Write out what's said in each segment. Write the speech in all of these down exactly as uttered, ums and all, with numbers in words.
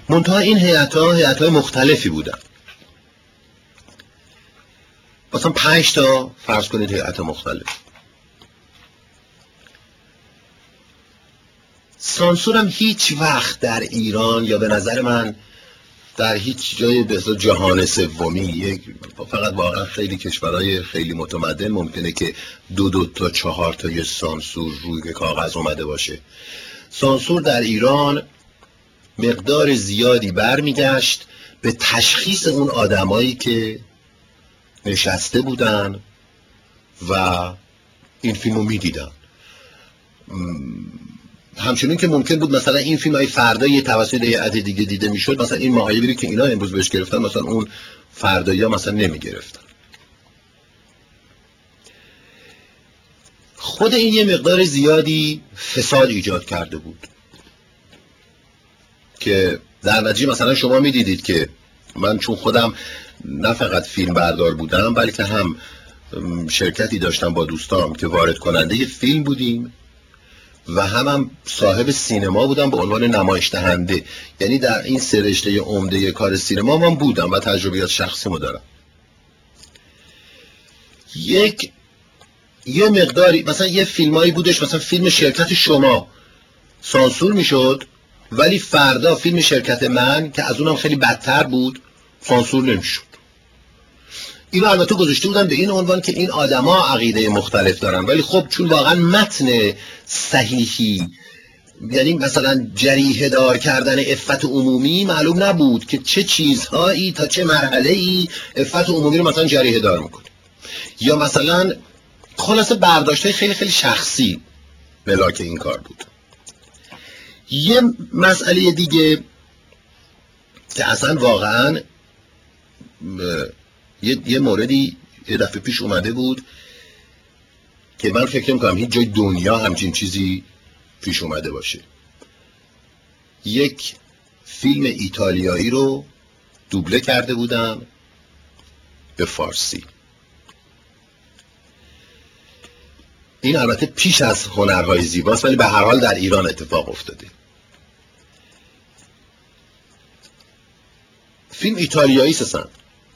منتها این هیئت‌ها هیئت‌های مختلفی بودن. مثلا پنج تا فرض کنید هیئت مختلف. سانسور هم هیچ وقت در ایران یا به نظر من در هیچ جای به اصطلاح جهان سومی، یک فقط واقعا خیلی کشورهای خیلی متمدن ممکنه که دو دو تا چهار تا یه سانسور روی کاغذ اومده باشه. سانسور در ایران مقدار زیادی برمیگشت به تشخیص اون آدمایی که نشسته بودن و این فیلمو میدیدن. همچنین که ممکن بود مثلا این فیلم های فردا یه توسط یه عده دیگه دیده میشد، مثلا این معایبی که اینا امروز بهش گرفتن مثلا اون فردایی ها مثلا نمی گرفتن. خود این یه مقدار زیادی فساد ایجاد کرده بود که در نتیجه مثلا شما میدیدید که من چون خودم نه فقط فیلم بردار بودم بلکه هم شرکتی داشتم با دوستام که وارد کننده فیلم بودیم و هم هم صاحب سینما بودم به عنوان نمایش دهنده، یعنی در این سه رشته عمده کار سینما من بودم و تجربیات شخصیمو دارم. یک یه مقداری مثلا یه فیلمایی بودش، مثلا فیلم شرکت شما سانسور میشد ولی فردا فیلم شرکت من که از اونم خیلی بدتر بود سانسور نمیشد. اینو البته گذاشته بودن به این عنوان که این آدما عقیده مختلف دارن، ولی خب چون واقعا متن صحیحی، یعنی مثلا جریحه دار کردن عفت عمومی، معلوم نبود که چه چیزهایی تا چه مرحله‌ای عفت عمومی رو مثلا جریحه دار میکنه، یا مثلا خلاصه برداشته خیلی خیلی شخصی ملاک این کار بود. یه مسئله دیگه که اصلا واقعا یه, یه موردی یه دفعه پیش اومده بود که من فکر میکنم هیچ جای دنیا همچین چیزی پیش اومده باشه. یک فیلم ایتالیایی رو دوبله کرده بودم به فارسی. این البته پیش از هنرهای زیباست ولی به هر حال در ایران اتفاق افتاده. فیلم ایتالیایی سسن.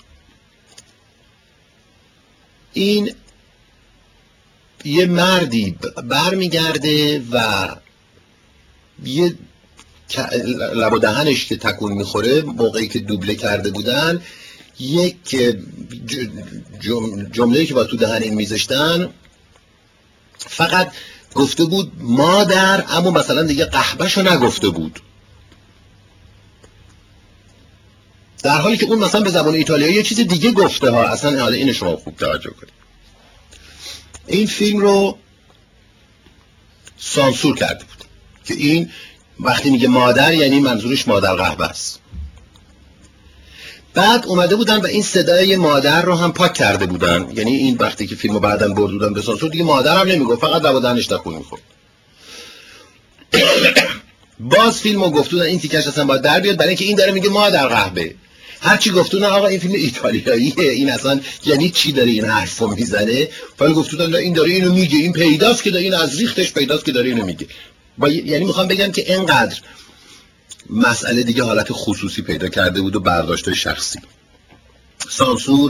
این یه مردی برمیگرده و یه لب و دهنش که تکون میخوره موقعی که دوبله کرده بودن، یک جمله‌ای که با تو دهن این میذاشتن فقط گفته بود مادر، اما مثلا دیگه قهبه‌شو نگفته بود، در حالی که اون مثلا به زبان ایتالیایی یه چیز دیگه گفته ها. اصلا حالا اینو شما خوب توجه کنید. این فیلم رو سانسور کرده بود که این وقتی میگه مادر یعنی منظورش مادر قهوه است. بعد اومده بودن و این صدای مادر رو هم پاک کرده بودن، یعنی این وقتی که فیلمو بعدن برد بودن به سانسور دیگه مادر هم نمیگفت، فقط لب و دهنش تکون میخورد. باز فیلمو گفتون این تیکش اصلا باید در بیاد برای اینکه این داره میگه مادر قهوه. هرچی گفتون آقا این فیلم ایتالیاییه، این اصلا یعنی چی داره این حرفو میزنه، ولی گفتون این داره اینو میگه، این پیداست که داره این از ریختش پیداست که داره اینو میگه. با... یعنی میخوام بگم که اینقدر مسئله دیگه حالت خصوصی پیدا کرده بود و برداشت شخصی. سانسور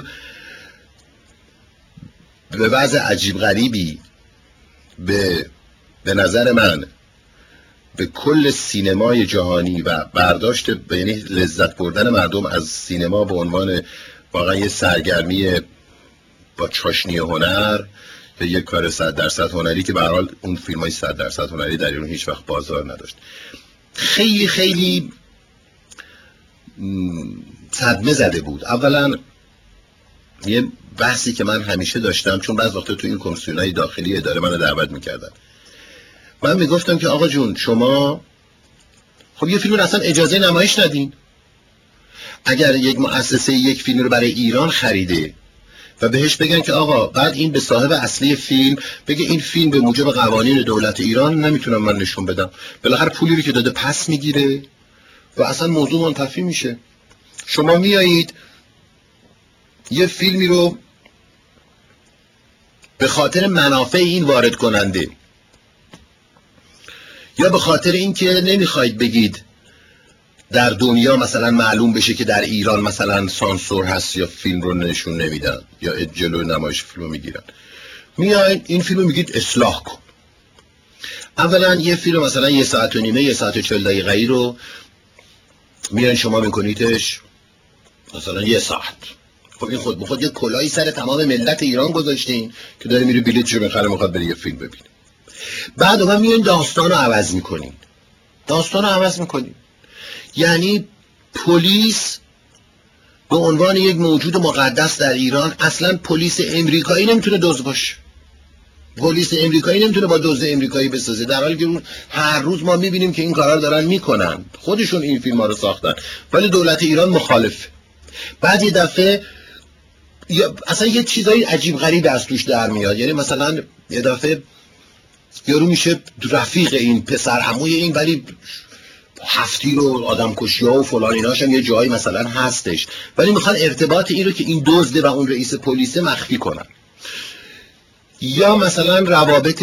به وضع عجیب غریبی به به نظر من به کل سینمای جهانی و برداشت، یعنی لذت بردن مردم از سینما به عنوان واقعا یه سرگرمی با چاشنی هنر یا یک کار صد درصد هنری که به هر حال اون فیلمای صد درصد هنری در ایران هیچ وقت بازار نداشت، خیلی خیلی صدمه زده بود. اولا یه بحثی که من همیشه داشتم، چون بعض وقتا تو این کمیسیونای داخلی اداره منو دعوت میکردن، من میگفتم که آقا جون شما خب یه فیلم رو اصلا اجازه نمایش ندین. اگر یک مؤسسه یک فیلم رو برای ایران خریده و بهش بگن که آقا بعد این به صاحب اصلی فیلم بگه این فیلم به موجب قوانین دولت ایران نمیتونم من نشون بدم، بالاخره پولی رو که داده پس میگیره و اصلا موضوع منتفی میشه. شما میایید یه فیلمی رو به خاطر منافع این وارد کننده یا به خاطر اینکه نمیخواید بگید در دنیا مثلا معلوم بشه که در ایران مثلا سانسور هست یا فیلم رو نشون نمیدن یا جلوی نمایش فیلم رو میگیرن، میاین این فیلم رو میگید اصلاح کن. اولا یه فیلم مثلا یه ساعت و نیمه، یه ساعت و چهل دقیقه‌ای رو میاین شما میکنیدش مثلا یه ساعت. خب این خود بخود یه کلاهی سر تمام ملت ایران گذاشتین که داره میره بلیطشو میخره میخواد بره یه فیلم ببینه. بعد اون میاین داستان رو عوض میکنین، داستان رو عوض میکنین. یعنی پلیس به عنوان یک موجود مقدس در ایران، اصلا پلیس امریکایی نمیتونه دزد باشه، پلیس امریکایی نمیتونه با دزد امریکایی بسازه، در حالی که هر روز ما میبینیم که این کارا رو دارن میکنن، خودشون این فیلم ها رو ساختن، ولی دولت ایران مخالفه. بعد یه دفعه اصلا یه چیزای عجیب غریب از توش در میاد. یعنی مثلا یه دفعه یارو میشه رفیق این پسر عموی این، ولی هفتی رو آدم کشی ها و فلان ایناش هم یه جایی مثلا هستش، ولی میخوان ارتباط این رو که این دزده و اون رئیس پلیس مخفی کنن. یا مثلا روابط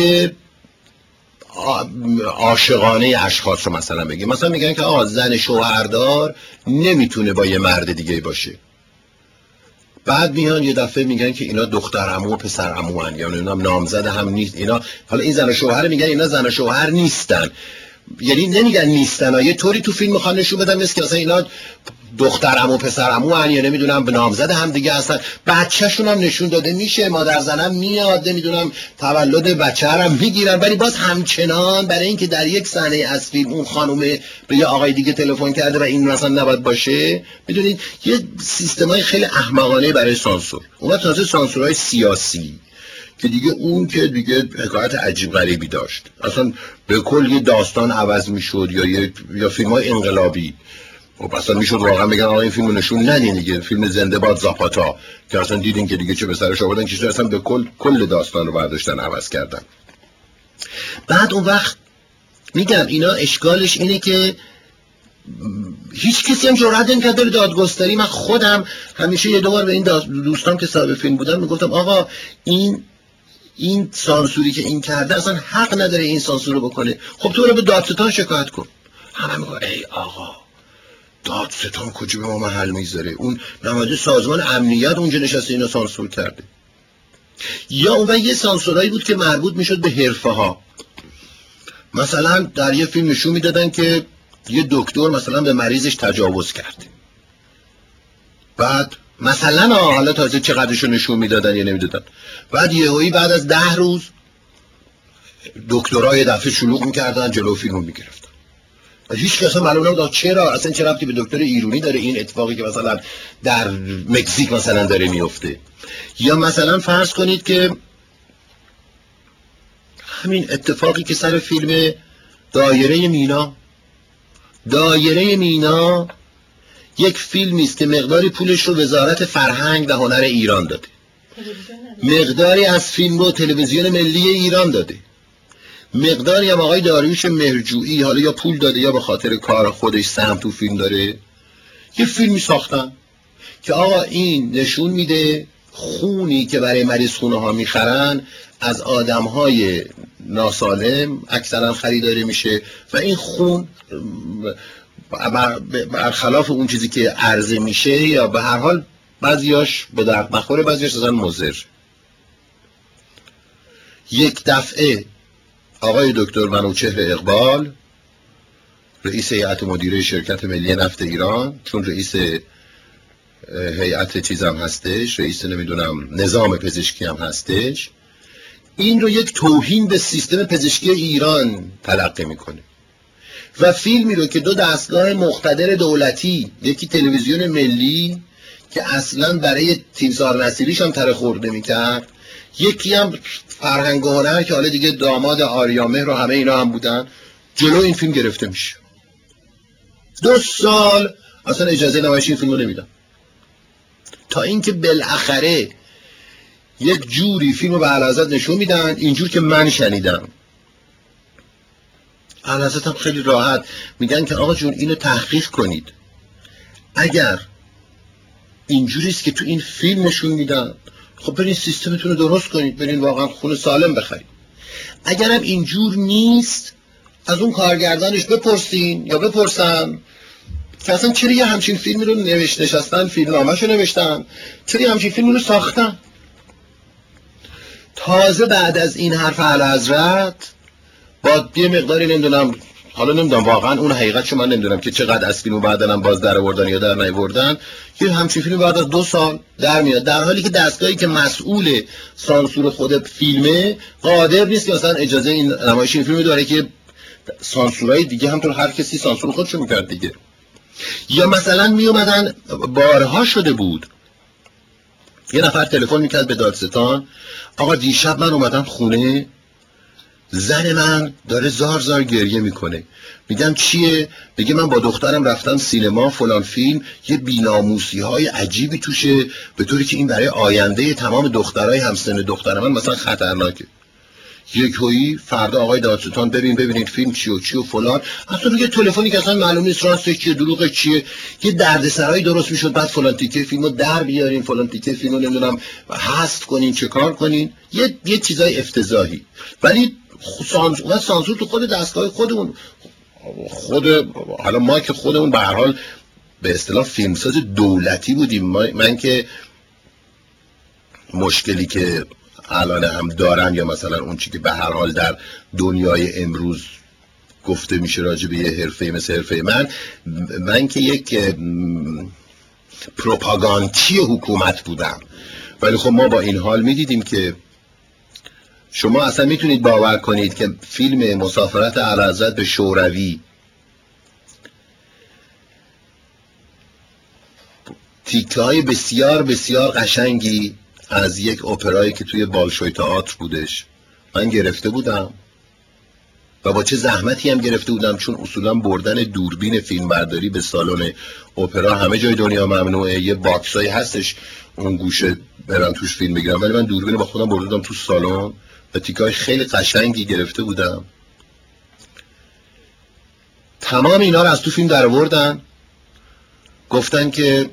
عاشقانه اشخاص رو مثلا بگیم، مثلا میگن که آه زن شوهردار نمیتونه با یه مرد دیگه باشه، بعد میان یه دفعه میگن که اینا دختر عمو و پسر عمو ان، یا نمیدونم نامزد هم نیست اینا. حالا این زن و شوهر میگن اینا زن و شوهر نیستن، یعنی نمیگن نیستن، یه طوری تو فیلم میخوان نشون بدن مثل که مثلا اینا دختر عمو پسر عمو ان، یا نمیدونم به نامزد هم دیگه هستن. بچه‌شون هم نشون داده میشه، مادر زنم میاد نمیدونم تولد بچه هم میگیرن، ولی باز همچنان برای اینکه در یک صحنه از فیلم اون خانومه به یه آقای دیگه تلفن کرده و این مثلا نباید باشه، میدونید یه سیستمای خیلی احمقانه برای سانسور. اون تازه سانسورهای سیاسی که دیگه اون که دیگه حکایت عجیب غریبی داشت، اصلا به کل یه داستان عوض میشد، یا یه یا فیلم‌های انقلابی. خب اصلا میشد واقعا بگن آقا این فیلمو نشون ندین دیگه، فیلم زنده باد زاپاتا که اصلا دیدین که دیگه چه به سرش آوردن که اصلا به کل کل داستان رو برداشتن عوض کردن. بعد اون وقت میگم اینا اشکالش اینه که هیچ کسی هم جرئت نمی‌کرد بره دادگستری. من خودم همیشه یه دوبار به این دوستان که صاحب فیلم بودن میگفتم آقا این این سانسوری که این کرده اصلا حق نداره این سانسور رو بکنه. خب تو رو به دادستان شکایت کن. همه میگن ای آقا دادستان کجا به ما محل میذاره، اون نماینده سازمان امنیت اونجا نشسته اینو سانسور کرده. یا اون یه سانسورایی بود که مربوط میشد به حرفه ها. مثلا در یه فیلم نشون میدادن که یه دکتر مثلا به مریضش تجاوز کرده، بعد مثلا حالا تازه چقدرشو نشون میدادن یا نمیدادن، بعد یهویی بعد از ده روز دکترها یه دفعه شلوغ میکردن جلو فیلمو میگرفتن و هیچ کس معلوم نبود چرا، اصلا چه ربطی به دکتر ایرانی داره این اتفاقی که مثلا در مکزیک مثلا داره میفته. یا مثلا فرض کنید که همین اتفاقی که سر فیلم دایره مینا، دایره مینا یک فیلمی است که مقداری پولش رو وزارت فرهنگ و هنر ایران داده، مقداری از فیلم رو تلویزیون ملی ایران داده، مقداری هم آقای داریوش مهرجویی حالا یا پول داده یا به خاطر کار خودش سهم تو فیلم داره، یه فیلمی ساختن که آقا این نشون میده خونی که برای مریض خونه ها میخرن از آدم های ناسالم اکثرا خریداری میشه و این خون برخلاف اون چیزی که عرضه میشه یا به هر حال بعضیاش به درد نخوره بعضیاش اصلا مضر. یک دفعه آقای دکتر منوچهر اقبال رئیس هیئت مدیره شرکت ملی نفت ایران، چون رئیس هیئت چیزم هستش، رئیس نمیدونم نظام پزشکی هم هستش، این رو یک توهین به سیستم پزشکی ایران تلقی میکنه و فیلمی رو که دو دستگاه مقتدر دولتی، یکی تلویزیون ملی که اصلا برای تیمسار نصیریش هم تره خورده میکرد، یکی هم فرهنگ و هنر که حالا دیگه داماد آریامهر و همه اینا هم بودن، جلو این فیلم گرفته میشه. دو سال اصلا اجازه نمایش این فیلم رو نمیدن، تا اینکه بالاخره یک جوری فیلم رو به اعلیحضرت نشون میدن، اینجور که من شنیدم اعلیحضرت هم خیلی راحت میگن که آقا جون اینو تحقیق کنید، اگر اینجوریست که تو این فیلم نشون میدن خب برین سیستمتون رو درست کنید، برین واقعا خون سالم بخرید. اگرم اینجور نیست از اون کارگردانش بپرسین یا بپرسن که اصلا چرا یه همچین فیلمی رو نوشت نشستن فیلمنامه‌شو نوشتن، چرا یه همچین فیلمی رو ساختن. تازه بعد از این حرف اعلیحضرت با یه مقداری نمیدونم، حالا نمیدونم واقعا اون حقیقتشو من نمیدونم که چقدر از فیلمو بعدن باز در آوردن یا در نیاوردن، یه همچین فیلم بعد از دو سال در میاد، در حالی که دستگاهی که مسئول سانسور خود فیلمه قادر نیست که مثلا اجازه این نمایش این فیلم داره که سانسورهای دیگه همطور هر کسی سانسور خودشو میکرد دیگه. یا مثلا می اومدن بارها شده بود یه نفر تلفن میکرد به دادستان، آقا دیشب من اومدم خونه، زن من داره زار زار گریه میکنه. میگم چیه؟ میگه من با دخترم رفتم سینما فلان فیلم، یه بی‌ناموسی های عجیبی توشه، به طوری که این برای آینده تمام دخترای همسن دختر من مثلا خطرناکه. یک هایی فردا آقای دادستان ببین ببینید فیلم چی و چی و فلان، اصلا یه تلفنی که اصلا معلوم نیست راستش چیه دروغش چیه، یه دردسرایی درست میشد، بعد فلان تیکه فیلمو در بیارین، فلان تیکه فیلمو نمیدونم حذف کنین، چه کار کنین، یه یه چیزای افتضاحی. ولی سانسور سانسور تو خود دستگاه خودمون، خود حالا ما که خودمون به هر حال به اصطلاح فیلمساز دولتی بودیم، من که مشکلی که الان هم دارم یا مثلا اون چی که به هر حال در دنیای امروز گفته میشه راجع به یه حرفه مثل حرفه من، من که یک پروپاگاندی حکومت بودم. ولی خب ما با این حال میدیدیم که شما اصلا میتونید باور کنید که فیلم مسافرت اعلیحضرت به شوروی تیکه های بسیار بسیار قشنگی از یک اپرایی که توی بالشوی تئاتر بودش من گرفته بودم و با چه زحمتی هم گرفته بودم، چون اصولا بردن دوربین فیلمبرداری به سالن اپرا همه جای دنیا ممنوعه، یه باکسایی هستش اون گوشه برن توش فیلم بگیرم، ولی من دوربین با خودم بردم تو سالن و تیکای خیلی قشنگی گرفته بودم. تمام اینا رو از تو فیلم در آوردن، گفتن که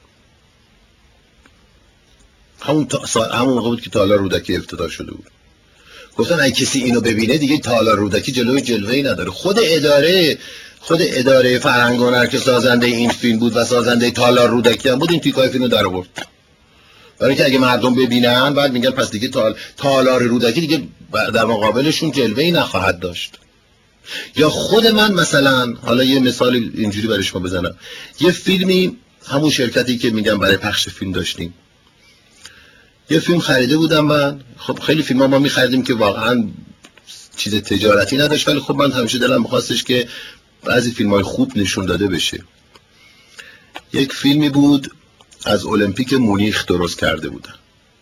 همون تا... همون موقع بود که تالار رودکی افتتاح شده بود، گفتن اگه کسی اینو ببینه دیگه تالار رودکی جلوی جلوه‌ای نداره. خود اداره خود اداره فرهنگ و هنر که سازنده این فیلم بود و سازنده تالار رودکی هم بود، این تیکای فیلمو در آورد، برای که اگه مردم ببینن بعد میگن پس دیگه تال... تالار رودکی دیگه در مقابلشون جلوه‌ای نخواهد داشت. یا خود من مثلا، حالا یه مثال اینجوری برای شما بزنم، یه فیلمی همون شرکتی که میگم برای پخش فیلم داشتیم، یه فیلم خریده بودم من. خب خیلی فیلم ها ما میخریدیم که واقعا چیز تجارتی نداشت، ولی خب من همیشه دلم میخواستش که بعضی فیلم های خوب نشون داده بشه. یک فیلمی بود از المپیک مونیخ درست کرده بودن،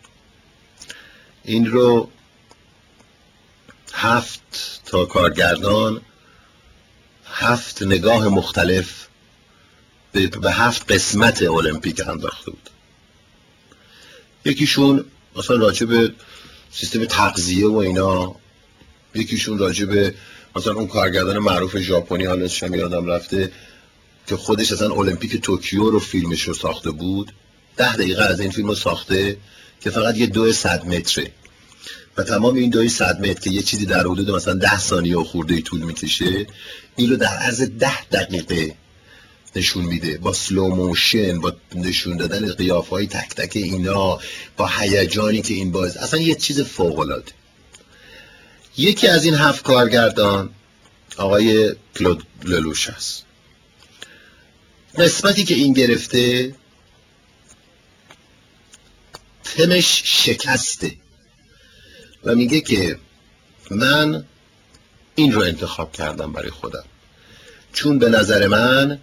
این رو هفت تا کارگردان هفت نگاه مختلف به هفت قسمت المپیک انداخته بود. یکیشون مثلا راجع به سیستم تغذیه و اینا، یکیشون راجع به مثلا اون کارگردان معروف ژاپنی، حالا اسمش یادم رفته، که خودش اصلا المپیک توکیو رو فیلمش رو ساخته بود. ده دقیقه از این فیلم رو ساخته که فقط یه دو صد متره و تمام این دوی صد متر که یه چیزی در حدود مثلا ده ثانیه و خورده طول میکشه، این رو در عرض ده دقیقه نشون میده، با سلو موشن، با نشون دادن قیافه‌های تک تک اینا، با هیجانی که این باعث، اصلا یه چیز فوق‌العاده. یکی از این هفت کارگردان آقای کلود للوش هست. قسمتی که این گرفته تمش شکسته و میگه که من این رو انتخاب کردم برای خودم، چون به نظر من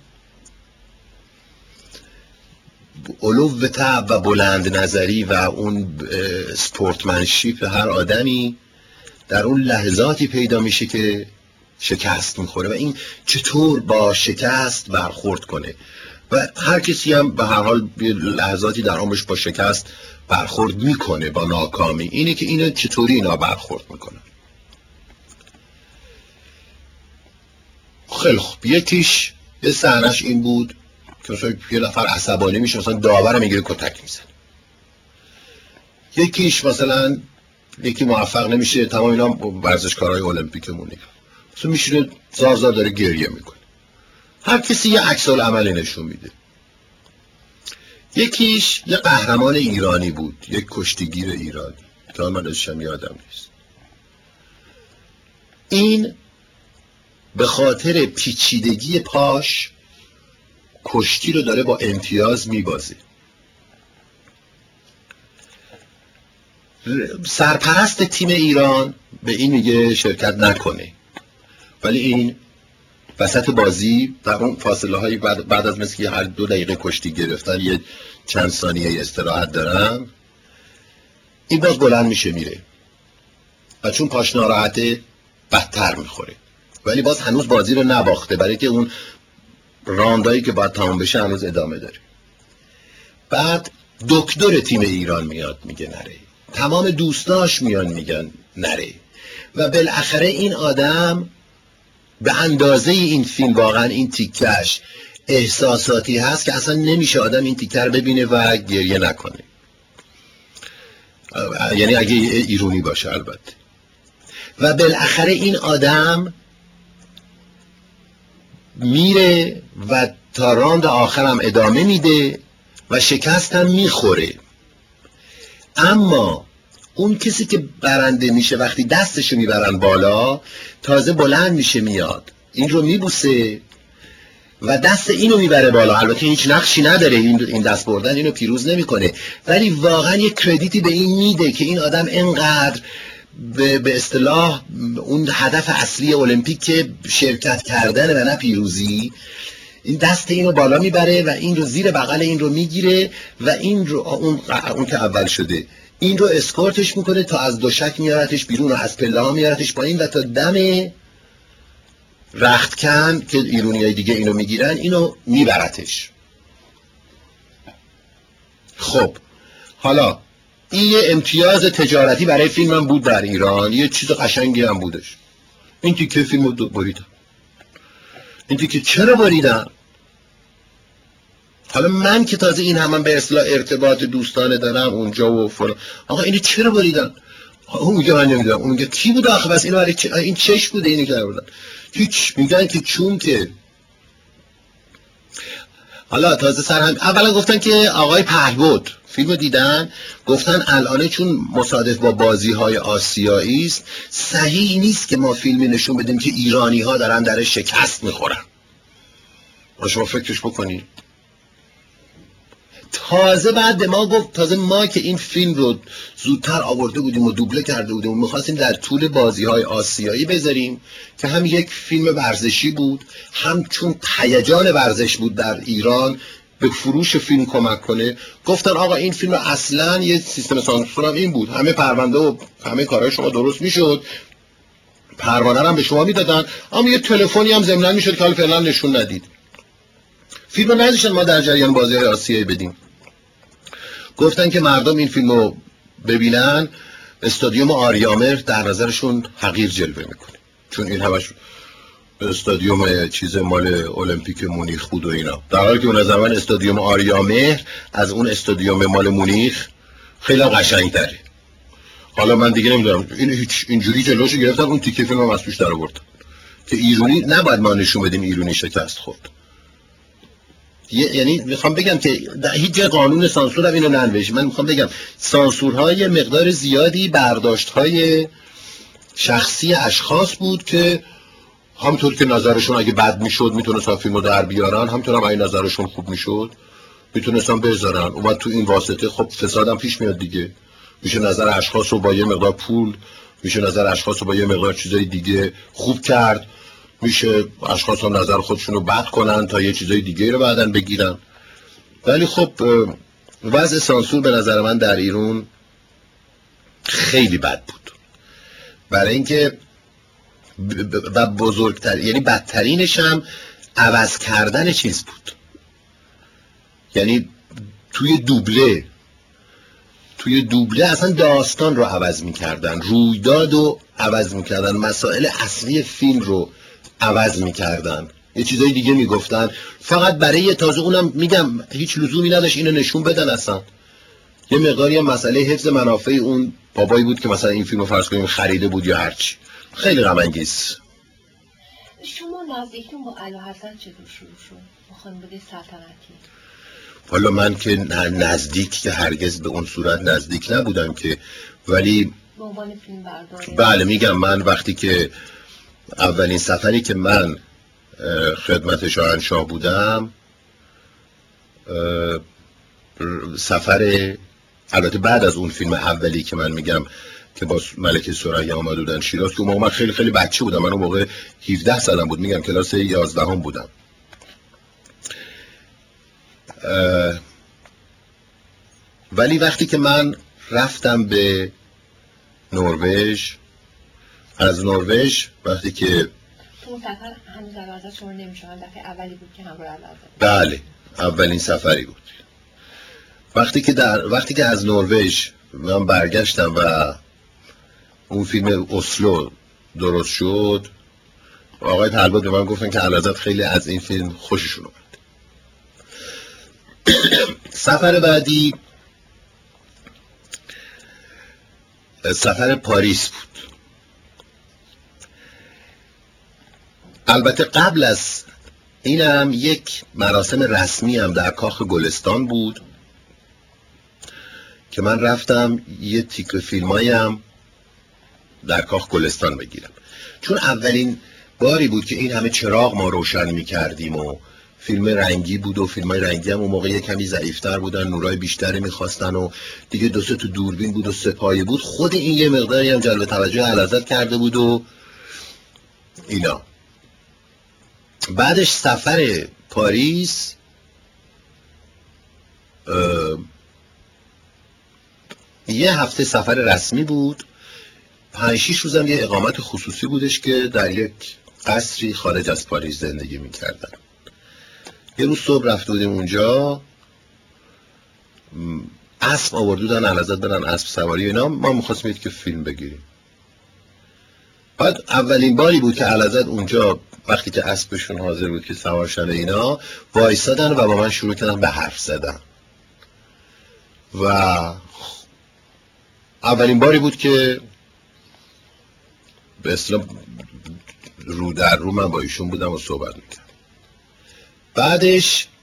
علو طبع و بلند نظری و اون سپورتمنشیپ هر آدمی در اون لحظاتی پیدا میشه که شکست میخوره و این چطور با شکست برخورد کنه. و هر کسی هم به هر حال لحظاتی در عمرش با شکست برخورد میکنه، با ناکامی، اینه که اینو چطوری اینا برخورد میکنه. خیلی خوب، یکیش یه صحنه‌اش این بود که مثلا یه نفر عصبانی میشه، مثلا داور میگیره کتک میزنه. یکیش مثلا یکی موفق نمیشه، تمام اینا ورزشکارهای المپیک مونیخ، مثلا میشینه زار زار داره گریه میکنه. هر کسی یه عکس العملی نشون میده. یکیش یه قهرمان ایرانی بود، یک کشتیگیر ایرانی که من ازشم یادم نیست. این به خاطر پیچیدگی پاش کشتی رو داره با امتیاز میبازه. سرپرست تیم ایران به این میگه شرکت نکنه، ولی این وسط بازی در اون فاصله هایی بعد, بعد از مثل که هر دو دقیقه کشتی گرفتن یه چند ثانیه استراحت دارن، این باز بلند میشه میره و چون پاش ناراحته بدتر میخوره، ولی باز هنوز بازی رو نباخته، برای که اون راندایی که باید تمام بشه هنوز ادامه داره. بعد دکتر تیم ایران میاد میگه نره، تمام دوستاش میان میگن نره، و بالاخره این آدم به اندازه این فیلم واقعا این تیکش احساساتی هست که اصلا نمیشه آدم این تیکه رو ببینه و گریه نکنه، یعنی اگه ایرونی باشه البته. و بالاخره این آدم میره و تا راند آخرم ادامه میده و شکست هم میخوره. اما اون کسی که برنده میشه وقتی دستشو میبرن بالا، تازه بلند میشه میاد این رو میبوسه و دست اینو میبره بالا. البته هیچ نقشی نداره این دست بردن، اینو پیروز نمیکنه، ولی واقعا یک کردیتی به این میده که این آدم انقدر به اصطلاح اون هدف اصلی المپیک که شرکت کردن و نه پیروزی، این دست اینو بالا میبره و این رو زیر بغل این رو میگیره و این رو اون, اون که اول شده این رو اسکورتش میکنه تا از دوشک میارتش بیرون و از پله ها میارتش پایین و تا دم رختکن که ایرونیای دیگه اینو میگیرن اینو میبرتش. خب حالا این یه امتیاز تجارتی برای فیلم هم بود در ایران، یه چیز قشنگی هم بودش. این تیکه فیلم رو بریدن. این تیکه چرا بریدن؟ حالا من که تازه این هم, هم به اصطلاح ارتباط دوستانه دارم اونجا و فلان، آقا اینو چرا بریدن؟ اون میگه من نمیدونم، اون میگه کی بود آخه بس اینو برای چ... این چش بوده اینو کرده بودن. هیچ میگن که چون که حالا تازه سر هم اولا گفتن که آقای پهلوت فیلمو دیدن، گفتن الان چون مصادف با بازی های آسیایی است صحیح نیست که ما فیلمی نشون بدیم که ایرانی ها دارن در شکست میخورن. شما فکرش بکنید. تازه بعد ما گفت، تازه ما که این فیلم رو زودتر آورده بودیم و دوبله کرده بودیم و میخواستیم در طول بازی های آسیایی بذاریم که هم یک فیلم ورزشی بود، هم چون هیجان ورزش بود در ایران به فروش فیلم کمک کنه، گفتن آقا این فیلم اصلا یه سیستم سانسور هم این بود، همه پرونده و همه کارهای شما درست میشد، پروانه هم به شما میدادن، اما یه تلفنی هم ضمناً میشد که حالا فعلا نشون ندید. فیلمو نذاشتن ما در جریان بازی‌های آسیایی بدیم. گفتن که مردم این فیلمو ببینن استادیوم آریامر در نظرشون حقیر جلوه میکنه، چون این همش استادیوم چیز مال المپیک مونیخ بود و اینا، در حالی که اون زمان استادیوم آریامهر از اون استادیوم مال مونیخ خیلی قشنگ‌تره. حالا من دیگه نمیدونم این هیچ اینجوری جلوشو گرفتن، اون تیکه فیلمم از توش در آوردن که ایرونی نباید ما نشون بدیم ایرونی شکست خورد. یعنی میخوام بگم که هیچ جای قانون سانسور هم اینو ننوشته. من میخوام بگم سانسورهای مقدار زیادی برداشت‌های شخصی اشخاص بود که همونطور که نظرشون اگه بد میشد میتونستن فیلمو در بیارن، همونطور هم اگه نظرشون خوب میشد میتونستن بذارن. اومد تو این واسطه خب فساد هم پیش میاد دیگه، میشه نظر اشخاص رو با یه مقدار پول، میشه نظر اشخاص رو با یه مقدار چیزای دیگه خوب کرد، میشه اشخاص هم نظر خودشون رو بد کنن تا یه چیزای دیگه رو بعدن بگیرن. ولی خب وضع سانسور به نظر من در ایران خیلی بد بود، برای اینکه و بزرگتر یعنی بدترینش هم عوض کردن چیز بود. یعنی توی دوبله توی دوبله اصلا داستان رو عوض میکردن، رویداد رو عوض میکردن، مسائل اصلی فیلم رو عوض میکردن، یه چیزای دیگه میگفتن فقط برای تازه اونم میگم هیچ لزومی نداشت اینو نشون بدن اصلا. یه مقداری هم مسئله حفظ منافع اون بابایی بود که مثلا این فیلمو فرض کنیم خریده بود یا هرچی. خیلی غم انگیز. شما نزدیکتون با علی حسن چطور شروع شد؟ با خانواده سلطنتی؟ والا من که نزدیک که هرگز به اون صورت نزدیک نبودم که، ولی به عنوان فیلم برداره. بله میگم من وقتی که اولین سفری که من خدمت شاهنشاه بودم، سفر البته بعد از اون فیلم اولی که من میگم که با ملکه ثریا اومده بودن شیراز، که من خیلی خیلی بچه بودم، من اون موقع هفده سالم بود، میگم کلاس یازدهم بودم. ولی وقتی که من رفتم به نروژ، از نروژ وقتی که تو سفر هنوز علیرضا شما نمیشون، دفعه اولی بود که همراه علیرضا؟ بله اولین سفری بود. وقتی که در وقتی که از نروژ من برگشتم و اون فیلم اسلو درست شد، آقای طلبات به من گفتن که علیرضا خیلی از این فیلم خوششون اومد. سفر بعدی سفر پاریس بود. البته قبل از این هم یک مراسم رسمی هم در کاخ گلستان بود که من رفتم یه تیکه فیلمایی هم در کاخ گلستان بگیرم، چون اولین باری بود که این همه چراغ ما روشن میکردیم و فیلم رنگی بود و فیلمای رنگی هم اون موقع یه کمی ضعیفتر بودن، نورای بیشتری میخواستن و دیگه دو سه تا دوربین بود و سپایه بود. خود این یه مقداری هم جلب توجه اعلیحضرت کرده بود و اینا. بعدش سفر پاریس یه هفته سفر رسمی بود، پنج شیش روزم یه اقامت خصوصی بودش که در یک قصری خارج از پاریس زندگی میکردن. یه روز صبح رفته بودیم اونجا، اسب آورده بودن اعلیحضرت برن اسب سواری اینا، ما میخواستیم که فیلم بگیریم. بعد اولین باری بود که اعلیحضرت اونجا وقتی که اسبشون حاضر بود که سوار شن اینا، وایسادن و با من شروع کردن به حرف زدن و اولین باری بود که به اصطلاح رو در رو من با ایشون بودم و صحبت میکردم. بعدش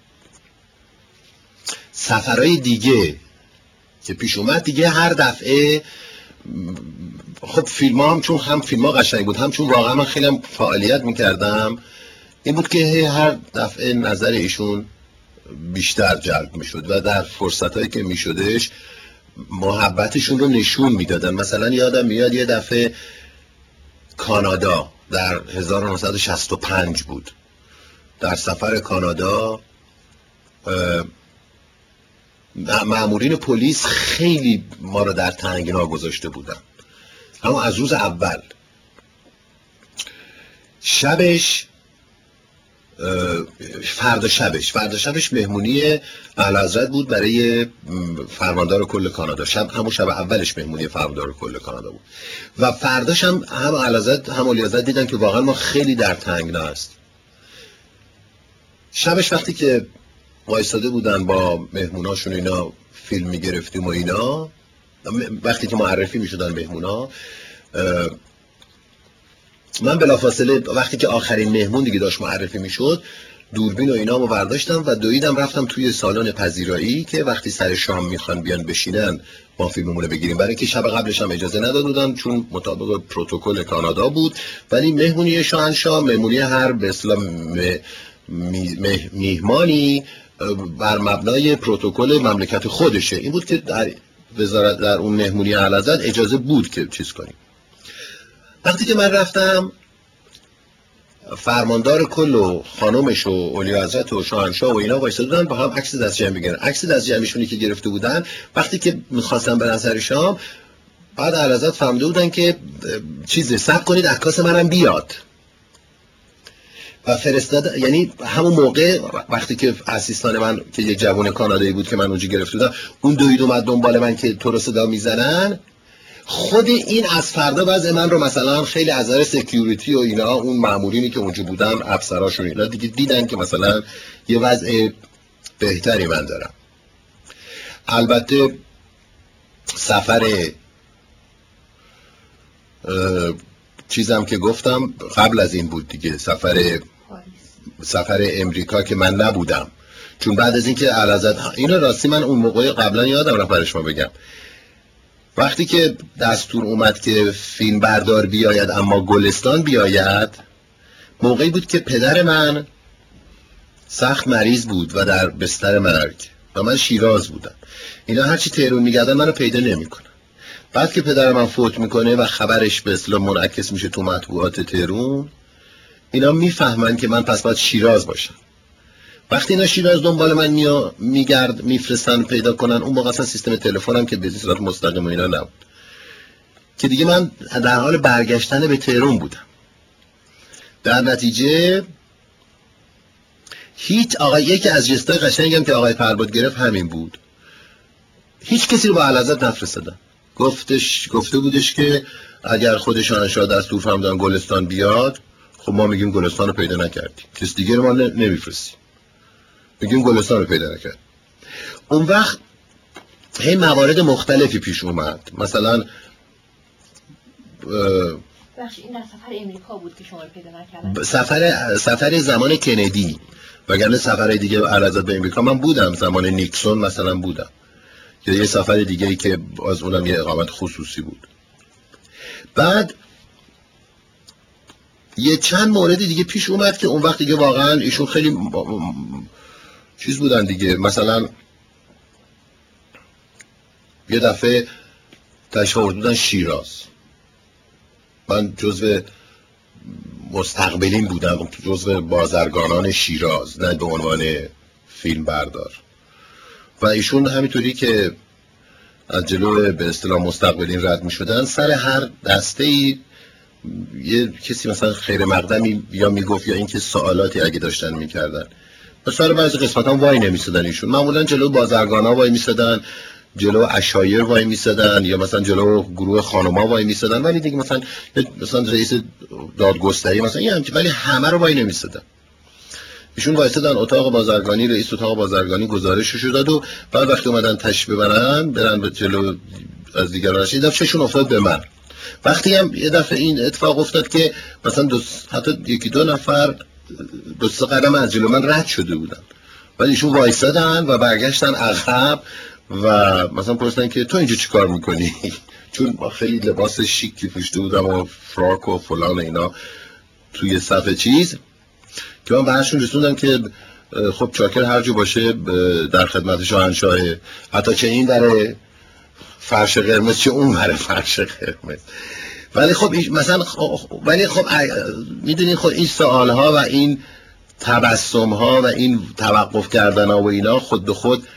سفرهای دیگه که پیش اومد دیگه هر دفعه خب فیلم هم چون هم فیلم ها قشنگ بود، هم چون واقعا من خیلی هم فعالیت میکردم، این بود که هر دفعه نظر ایشون بیشتر جلب میشد و در فرصت هایی که میشدش محبتشون رو نشون میدادن. مثلا یادم میاد یه دفعه کانادا در هزار و نهصد و شصت و پنج بود، در سفر کانادا مامورین پلیس خیلی ما رو در تنگنا گذاشته بودن، اما از روز اول. شبش فردا شبش فردا شبش مهمونی اعلیحضرت بود برای فرماندار کل کانادا. شب همون شب اولش مهمونی فرماندار کل کانادا بود و فرداش هم هم اعلیحضرت هم اولیحضرت دیدن که واقعا ما خیلی در تنگنا است. شبش وقتی که وایساده بودن با مهموناشون اینا فیلم میگرفتیم و اینا، وقتی که معرفی میشدن مهمونا، من بلافاصله وقتی که آخرین مهمون دیگه داشت معرفی میشد دوربین و اینا رو برداشتم و دویدم رفتم توی سالن پذیرایی که وقتی سر شام میخوان بیان بشینن ما فیلممون رو بگیریم، برای که شب قبلش هم اجازه نداده بودن چون مطابق پروتکل کانادا بود. ولی مهمونی شاهنشاه مهمونی هر به اصطلاح میهمانی بر مبنای پروتکل مملکت خودشه. این بود که در وزارت در اون مهمونی اعلیحضرت اجازه بود که چیز کنیم. وقتی که من رفتم فرماندار کل و خانومش و اولیحضرت و شاهنشاه و اینا وایساده بودن با هم عکس دست جمع بگیرن. عکس دست جمعشونی که گرفته بودن وقتی که می‌خواستن برن سر شام، بعد اعلیحضرت فهمیده بودن که چیزی صبر کنید عکاس منم بیاد و فرستاد. یعنی همون موقع وقتی که اسیستان من که یه جوان کانادایی بود که من اونجا گرفته بودم، اون دوید اومد دنبال من که تو رو صدا میزنن، خود این از فردا وضع من رو مثلا خیلی از نظر سکیوریتی و اینا اون مامورینی که اونجا بودن افسراشون اینا دیگه دیدن که مثلا یه وضع بهتری من دارم. البته سفر چیزم که گفتم قبل از این بود دیگه، سفر سفر امریکا که من نبودم، چون بعد از اینکه اعلیحضرت اینو راستی من اون موقع قبلا یادم رفت برش ما بگم، وقتی که دستور اومد که فیلم بردار بیاید اما گلستان بیاید، موقعی بود که پدر من سخت مریض بود و در بستر مرگ و من شیراز بودم. اینا هرچی تهران میگردن منو پیدا نمیکنن. بعد که پدر من فوت میکنه و خبرش به اصطلاح منعکس میشه تو مطبوعات تهران، اینا میفهمن که من پس باید شیراز باشم. وقتی اینا شیراز دنبال من میا میگرد میفرستن پیدا کنن، اون موقع اصلا سیستم تلفنم که به صورت مستقیم و اینا نبود، که دیگه من در حال برگشتن به تهران بودم. در نتیجه هیچ آقای یکی از جستای قشنگم که آقای پرباد گرفت همین بود، هیچ کسی رو با اعلیحضرت نفرستادن. گفتش گفته بودش که اگر خود شاهنشاه دستور فرمودن گلستان بیاد، خب ما میگیم گلستان رو پیدا نکردیم، کس دیگه رو ما نمیفرستیم، میگیم گلستان رو پیدا نکردیم. اون وقت هی موارد مختلفی پیش اومد، مثلا بخش این در سفر امریکا بود که شما رو پیدا نکردن. سفر سفر زمان کندی، وگرنه سفر دیگه اعلیحضرت به امریکا من بودم، زمان نیکسون مثلا بودم، یا یه سفر دیگه‌ای که از اونم یه اقامت خصوصی بود. بعد یه چند مورد دیگه پیش اومد که اون وقت دیگه واقعا ایشون خیلی چیز بودن دیگه. مثلا یه دفعه تشریف بودن شیراز، من جزو مستقبلین بودم، جزو بازرگانان شیراز، نه به عنوان فیلم بردار. و ایشون همینطوری که از جلو به اصطلاح مستقبلین رد می شدن، سر هر دسته‌ای یه کسی مثلا خیر مقدمی یا میگفت یا اینکه سوالاتی اگه داشتن میکردن، مثلا بعضی قسمت هم وای نمیسادن ایشون، معمولا جلو بازرگانا وای میسادن، جلو عشایر وای میسادن، یا مثلا جلو گروه خانوما وای میسادن، ولی دیگه مثلا مثلا رئیس دادگستری مثلا یه همچین، ولی همه رو وای نمیسادن. ایشون وایسادن اتاق بازرگانی، رئیس اتاق بازرگانی گزارششو داد و بعد وقتی اومدن تش ببرن برن به جلو از دیگران رسید، دفعه چشون افتاد به من. وقتی هم یه دفعه این اتفاق افتاد که مثلا دو حتی یکی دو نفر دو سه قدم از جلو من رد شده بودن، ولی ایشون وایسادن و برگشتن عقب و مثلا پرسیدن که تو اینجا چی کار میکنی؟ چون ما خیلی لباس شیکی پوشیده بودم و فراک و فلان اینا توی صفحه چیز، که من برشون رسوندم که خب چاکر هر جو باشه در خدمت شاهنشاهه، حتی چه این در فرش قرمز چه اون بره فرش قرمز. ولی خب مثلا ولی خب میدونین خب این سوال ها و این تبسم ها و این توقف کردن ها و اینا خود به خود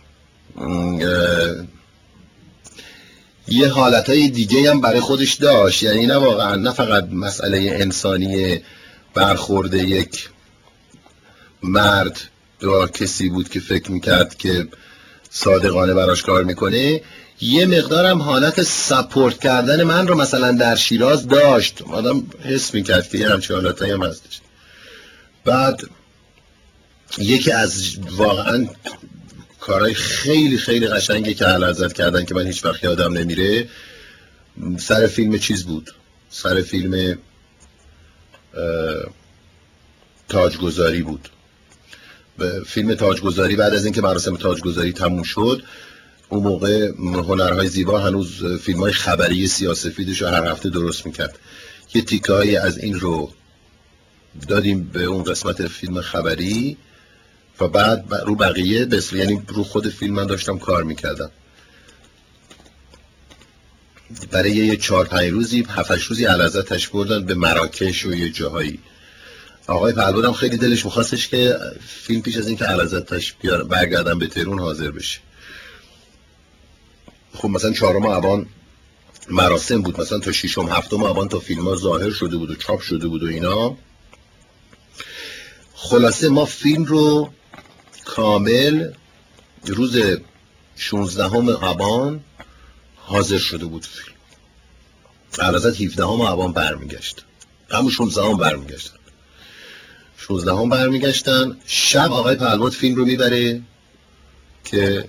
یه حالت های دیگه هم برای خودش داشت. یعنی نه واقعا نه فقط مسئله انسانی برخورد یک مرد با کسی بود که فکر میکرد که صادقانه براش کار میکنه، یه مقدارم حالت سپورت کردن من رو مثلا در شیراز داشت، آدم حس میکرد که یه همچه حالتایی هم هستش. بعد یکی از واقعا کارهای خیلی خیلی قشنگی که اعلیحضرت کردن که من هیچ وقت یادم نمیره، سر فیلم چیز بود، سر فیلم تاجگذاری بود. فیلم تاجگذاری بعد از اینکه مراسم تاجگذاری تموم شد، اون موقع هنرهای زیبا هنوز فیلم‌های خبری سیاه‌سفیدش رو هر هفته درست میکرد. یه تیکه‌ای از این رو دادیم به اون قسمت فیلم خبری و بعد رو بقیه بس، یعنی رو خود فیلم من داشتم کار میکردم. برای یه چهار پنج روزی هفتش روزی اعلیحضرت تشریف بردن به مراکش و یه جاهایی. آقای پهلوان خیلی دلش می‌خواستش که فیلم پیش از این که اعلیحضرت تشریف برگردن به تهران حاضر بشه. خب مثلا چهارم آبان مراسم بود، مثلا تا ششم هفتم آبان تا فیلم ها ظاهر شده بود و چاپ شده بود و اینا. خلاصه ما فیلم رو کامل روز شانزدهم آبان حاضر شده بود فیلم. اعلیحضرت هفدهم آبان برمیگشت، همون شانزدهم برمیگشتن شانزدهم برمیگشتن شب آقای پهلوان فیلم رو میبره که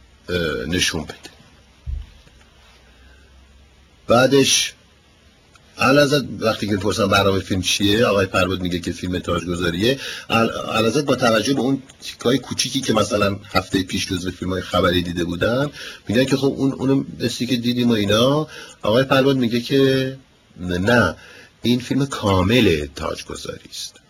نشون بده. بعدش علازت وقتی که پرسن برنامه فیلم چیه، آقای فرباد میگه که فیلم تاجگذاریه. علازت با توجه به اون تیکای کوچیکی که مثلا هفته پیش جزو فیلم‌های خبری دیده بودن میگن که خب اون اونم مثلی که دیدیم و اینا، آقای فرباد میگه که نه این فیلم کامل تاجگذاری است.